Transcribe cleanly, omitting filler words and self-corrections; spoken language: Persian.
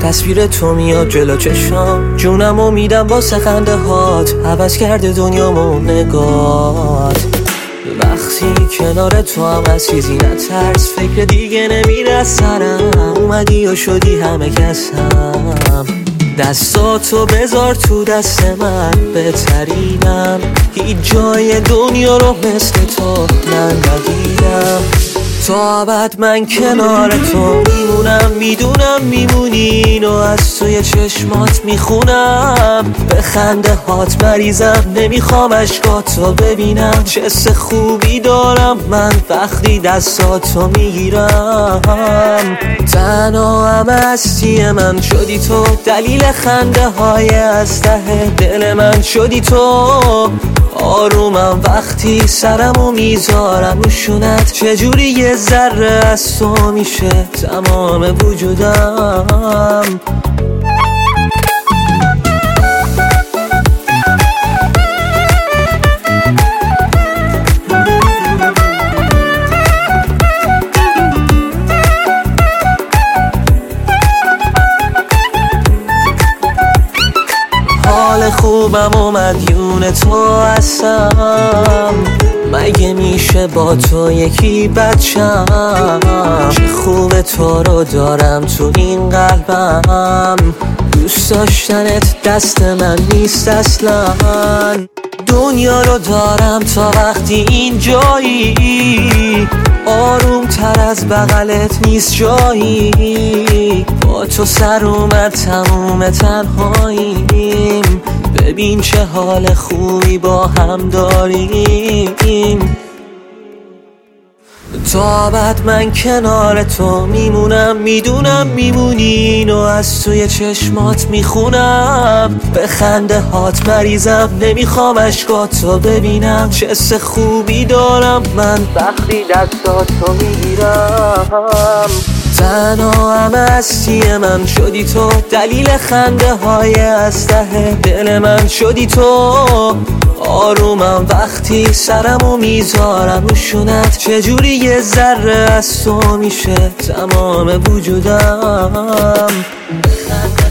تصویر تو میاد جلو چشام، جونمو میدم واسه خنده هات، عوض کرده دنیامو نگات. وقتی کنار تو هم از چیزی نترس، فکر دیگه نمیره از سرم، اومدی و شدی همه کسم. دستاتو بذار تو دست من، بهترینم، هیچ جای دنیا رو مثل تو من ندیدم. تا ابد من کنار تو میمونم، میدونم میمونی، اینو از توی چشمات میخونم. به خنده هات مریضم، نمیخوام اشکاتو ببینم. چه حس خوبی دارم من وقتی دستاتو میگیرم. تنها هم هستی من شدی تو، دلیل خنده های از ته دل من شدی تو. آرومم وقتی سرمو میذارم رو شونت، چجوری یه ذره از تو میشه تمام وجودم. حال خوبم و مدیون تو هستم، مگه میشه با تو یکی بچم؟ چه خوب تو رو دارم تو این قلبم، دوست داشتنت دست من نیست اصلا. دنیا رو دارم تا وقتی اینجایی، آروم تر از بغلت نیست جایی. با تو سر اومد تموم تنهاییم، ببین چه حال خوبی با هم داریم. تا ابد من کنار تو میمونم، میدونم میمونی، اینو از توی چشمات میخونم. به خنده هات مریضم، نمیخوام اشکاتو ببینم. چه حس خوبی دارم من وقتی دستاتو میگیرم. تنها هم هستی من شدی تو، دلیل خنده های از ته دل من شدی تو. آرومم وقتی سرمو میذارم رو شونت، چجوری یه ذره از تو میشه تمام وجودم.